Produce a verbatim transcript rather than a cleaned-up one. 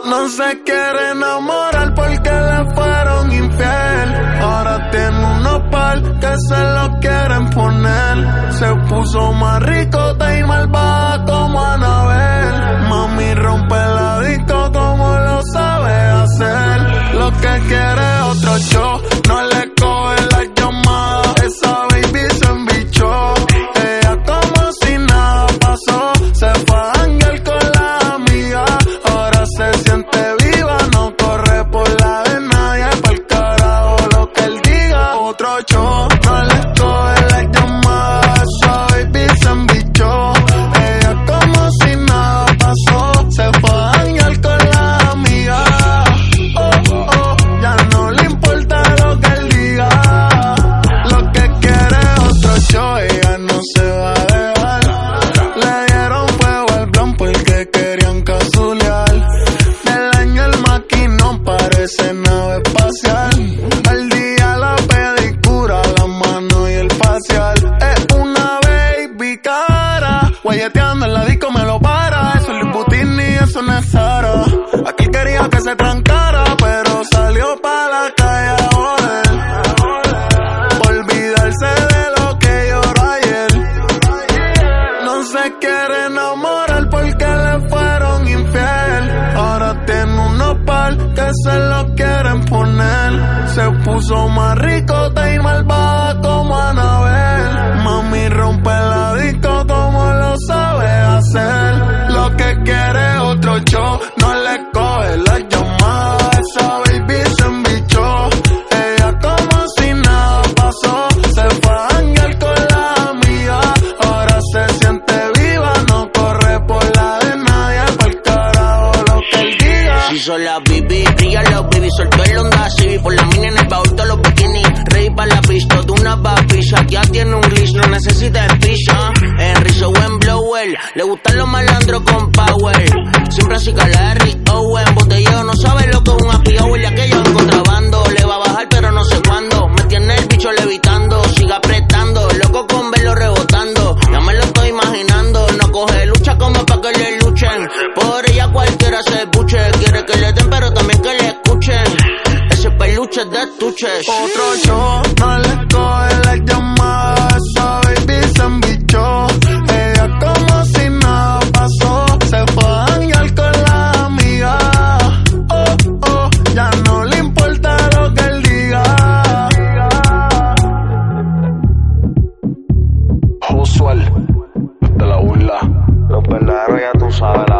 No se quiere enamorar porque le fueron infiel. Ahora tiene unos par que se lo quieren poner. Se puso más ricota y malvada como Anabel. Mami rompe la disco como lo sabe hacer. Lo que quiere otro show, no le coge la llamada. Esa baby se embichó. Ella como si nada pasó. Se fue a janguear con la amiga. Ahora se siente viva, no corre por la de nadie. Pa'l carajo lo que él diga. Otro show, no le coge la llamada. Esa baby se embichó. Ella como si nada pasó. Se fue a janguear con la amiga. Oh, oh, ya no le importa lo que él diga. Lo que quiere es otro show, ella no se va a dejar. Le dieron fuego al blanco porque querían casulear. Del año el maquinón parece nave espacial. Al día la pedicura, la mano y el facial. Es una baby cara, guayeteando en la disco me lo para. Eso es Louis Vuitton y eso no es Zara. Aquí quería que se trancara, pero salió pa' la calle a joder. Olvidarse de lo que lloró ayer. No se quiere enamorar porque le fueron infiel. Ahora tiene unos par que se lo quieren poner. Se puso más ricota y malvada como Anabel. Mami rompe la disco como lo sabe hacer. Lo que quiere es otro show, no le coge la llamada. Esa baby se embichó. Ella como si nada pasó. Se fue a janguear con la amiga. Ahora se siente viva, no corre por la de nadie. Pa'l carajo lo que él diga. Si son las baby, brilla los baby, soltó el Honda Civic. Por la mini en el baúl, todos los bikinis. Ready pa' la pista, de una papilla. Ya tiene un glitch, no necesita picha. En Rizzo o en Blower, le gustan los malandros con power. Siempre así que Larry Owen. Botellero no sabe lo que es un happy hour. Y aquello en contrabando, le va a bajar pero no sé cuándo. Me tiene el bicho levitando, sigue apretando. Loco con verlo rebotando, ya me lo estoy imaginando. No coge lucha como pa' que le luchen. Por ella cualquiera se puche. Quiere que le den pero también que le escuchen. Ese peluche es de estuche. Otro show, no le coge la llamada. Esa baby se embichó. Ella como si nada pasó. Se fue a janguear con la amiga. Oh, oh, ya no le importa lo que él diga. Usual, de la burla. Los verdaderos ya tú sabes, la